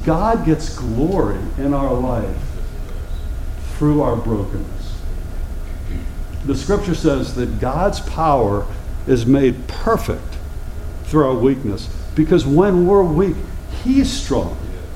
God gets glory in our life through our brokenness. The scripture says that God's power is made perfect through our weakness, because when we're weak, He's strong.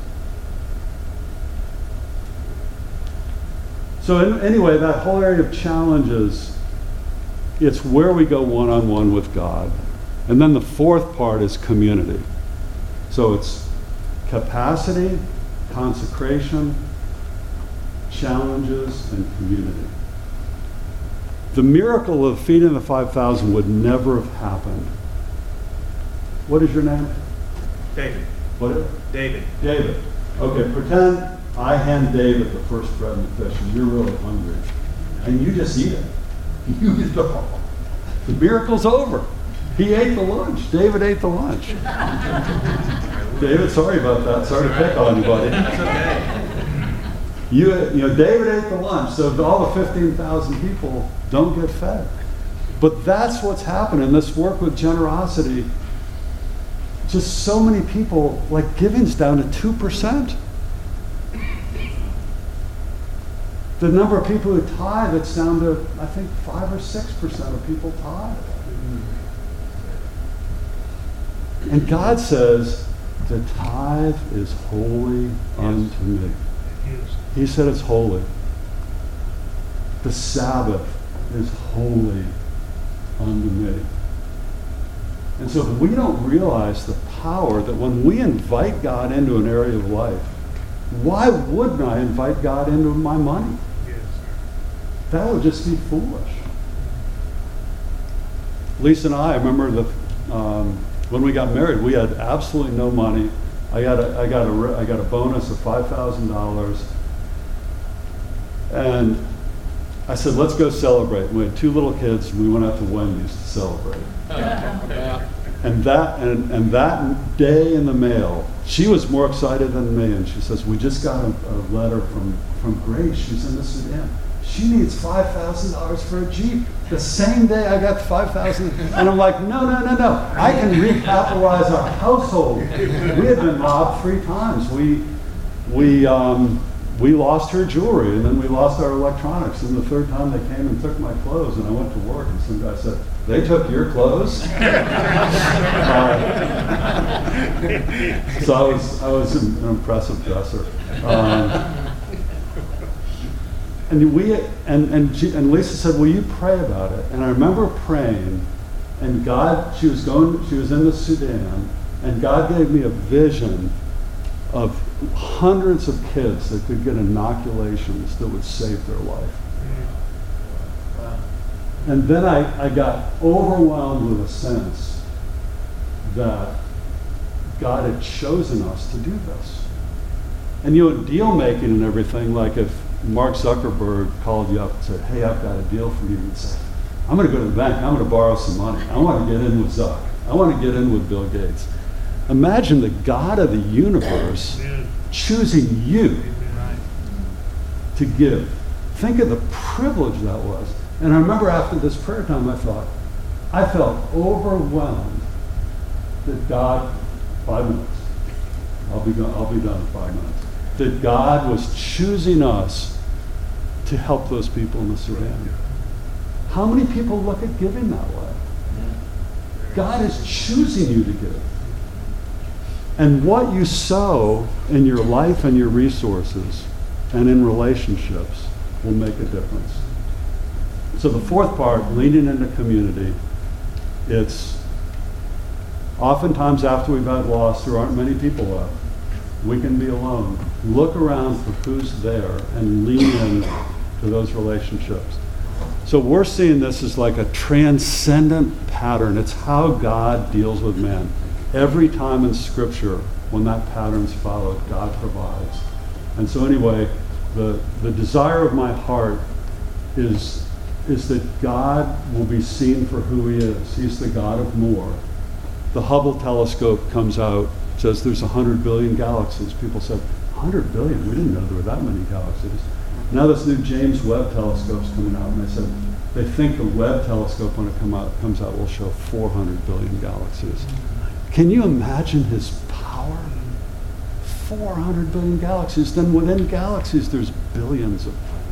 So anyway, that whole area of challenges, it's where we go one-on-one with God. And then the fourth part is community. So it's capacity, consecration, challenges, and community. The miracle of feeding the 5,000 would never have happened. What is your name? David. What? David. David. Okay, pretend I hand David the first bread and fish, and you're really hungry. And you just eat it. You eat it all. The miracle's over. He ate the lunch. David ate the lunch. David, sorry about that. Sorry to pick on you, buddy. That's okay. You know, David ate the lunch, so all the 15,000 people don't get fed. But that's what's happening. This work with generosity, just so many people, like giving's down to 2%. The number of people who tithe, it's down to, I think, 5 or 6% of people tithe. And God says, the tithe is holy unto me. He said it's holy. The Sabbath is holy unto me. And so if we don't realize the power that when we invite God into an area of life, why wouldn't I invite God into my money? That would just be foolish. Lisa and I remember when we got married, we had absolutely no money. I got a bonus of $5,000, and I said, let's go celebrate. We had 2 little kids, and we went out to Wendy's to celebrate. And that day in the mail, she was more excited than me, and she says, we just got a letter from Grace. She's in the Sudan. She needs $5,000 for a Jeep. The same day I got $5,000, and I'm like, no. I can recapitalize our household. We had been robbed 3 times. We lost her jewelry, and then we lost our electronics. And the 3rd time they came and took my clothes, and I went to work, and some guy said, they took your clothes? So I was an impressive dresser. And Lisa said, will you pray about it? And I remember praying, and God, she was in the Sudan, and God gave me a vision of hundreds of kids that could get inoculations that would save their life. Wow. And then I got overwhelmed with a sense that God had chosen us to do this. And deal making and everything, like if Mark Zuckerberg called you up and said, hey, I've got a deal for you, and say, I'm going to go to the bank, I'm going to borrow some money. I want to get in with Zuck. I want to get in with Bill Gates. Imagine the God of the universe choosing you to give. Think of the privilege that was. And I remember after this prayer time, I felt overwhelmed that God, 5 minutes, I'll be done in 5 minutes, that God was choosing us to help those people in the Sudan. How many people look at giving that way? God is choosing you to give. And what you sow in your life and your resources and in relationships will make a difference. So the 4th part, leaning into community, it's oftentimes after we've had loss, there aren't many people left. We can be alone. Look around for who's there and lean in to those relationships. So we're seeing this as like a transcendent pattern. It's how God deals with man. Every time in Scripture, when that pattern's followed, God provides. And so anyway, the desire of my heart is that God will be seen for who He is. He's the God of more. The Hubble telescope comes out, says there's 100 billion galaxies. People said, 100 billion? We didn't know there were that many galaxies. Now this new James Webb telescope's coming out, and they said they think the Webb telescope, when it comes out, will show 400 billion galaxies. Can you imagine His power? 400 billion galaxies. Then within galaxies, there's billions of